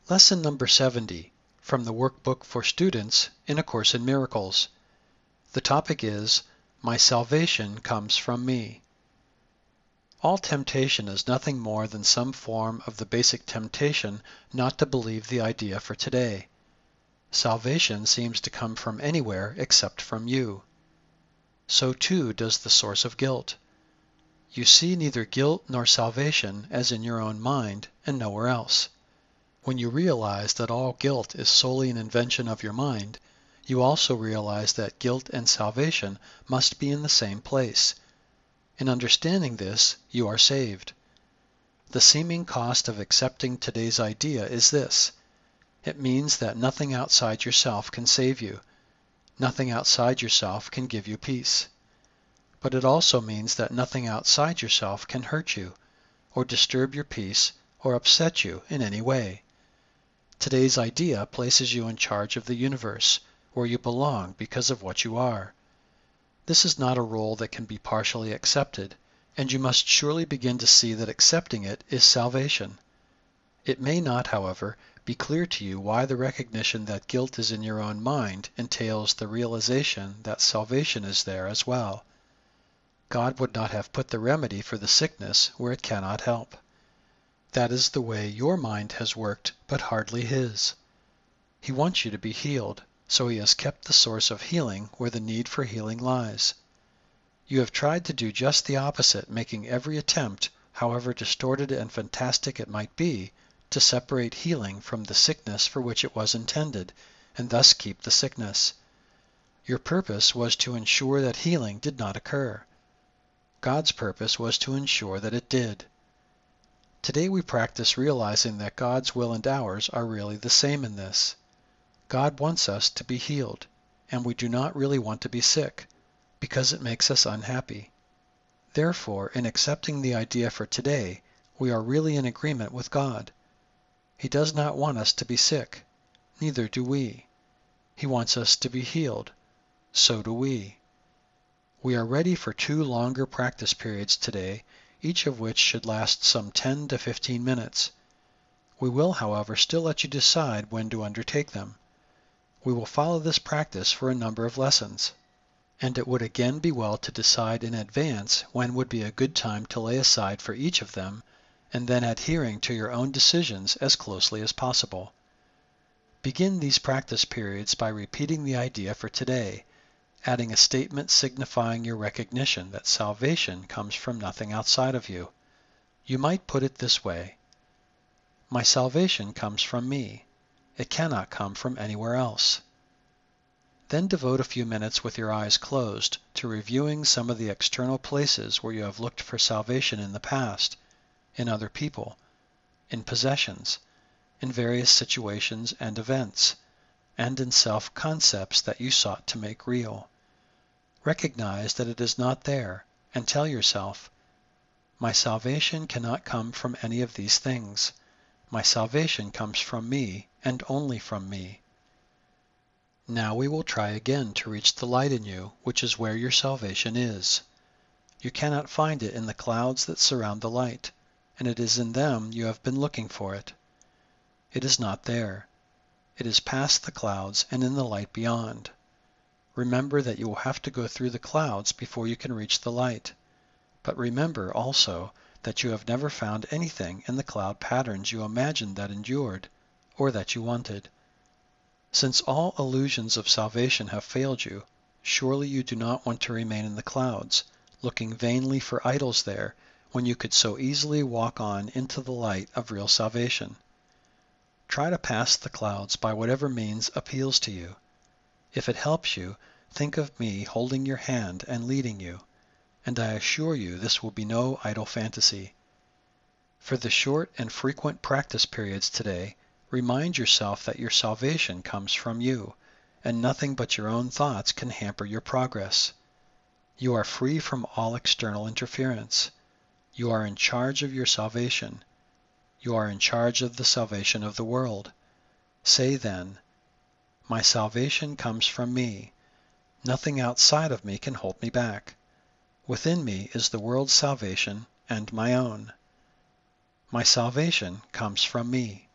Lesson number 70 from the Workbook for Students in A Course in Miracles. The topic is, My Salvation Comes from Me. All temptation is nothing more than some form of the basic temptation not to believe the idea for today. Salvation seems to come from anywhere except from you. So too does the source of guilt. You see neither guilt nor salvation as in your own mind and nowhere else. When you realize that all guilt is solely an invention of your mind, you also realize that guilt and salvation must be in the same place. In understanding this, you are saved. The seeming cost of accepting today's idea is this. It means that nothing outside yourself can save you. Nothing outside yourself can give you peace. But it also means that nothing outside yourself can hurt you, or disturb your peace, or upset you in any way. Today's idea places you in charge of the universe, where you belong because of what you are. This is not a role that can be partially accepted, and you must surely begin to see that accepting it is salvation. It may not, however, be clear to you why the recognition that guilt is in your own mind entails the realization that salvation is there as well. God would not have put the remedy for the sickness where it cannot help. That is the way your mind has worked, but hardly His. He wants you to be healed, so He has kept the source of healing where the need for healing lies. You have tried to do just the opposite, making every attempt, however distorted and fantastic it might be, to separate healing from the sickness for which it was intended, and thus keep the sickness. Your purpose was to ensure that healing did not occur. God's purpose was to ensure that it did. Today we practice realizing that God's will and ours are really the same in this. God wants us to be healed, and we do not really want to be sick, because it makes us unhappy. Therefore, in accepting the idea for today, we are really in agreement with God. He does not want us to be sick. Neither do we. He wants us to be healed. So do we. We are ready for 2 longer practice periods today, each of which should last some 10 to 15 minutes. We will, however, still let you decide when to undertake them. We will follow this practice for a number of lessons, and it would again be well to decide in advance when would be a good time to lay aside for each of them, and then adhering to your own decisions as closely as possible. Begin these practice periods by repeating the idea for today, adding a statement signifying your recognition that salvation comes from nothing outside of you. You might put it this way: My salvation comes from me. It cannot come from anywhere else. Then devote a few minutes with your eyes closed to reviewing some of the external places where you have looked for salvation in the past, in other people, in possessions, in various situations and events, and in self-concepts that you sought to make real. Recognize that it is not there, and tell yourself, My salvation cannot come from any of these things. My salvation comes from me, and only from me. Now we will try again to reach the light in you, which is where your salvation is. You cannot find it in the clouds that surround the light, and it is in them you have been looking for it. It is not there. It is past the clouds and in the light beyond. Remember that you will have to go through the clouds before you can reach the light. But remember also that you have never found anything in the cloud patterns you imagined that endured, or that you wanted. Since all illusions of salvation have failed you, surely you do not want to remain in the clouds, looking vainly for idols there, when you could so easily walk on into the light of real salvation. Try to pass the clouds by whatever means appeals to you. If it helps you, think of me holding your hand and leading you, and I assure you this will be no idle fantasy. For the short and frequent practice periods today, remind yourself that your salvation comes from you, and nothing but your own thoughts can hamper your progress. You are free from all external interference. You are in charge of your salvation. You are in charge of the salvation of the world. Say then, My salvation comes from me. Nothing outside of me can hold me back. Within me is the world's salvation and my own. My salvation comes from me.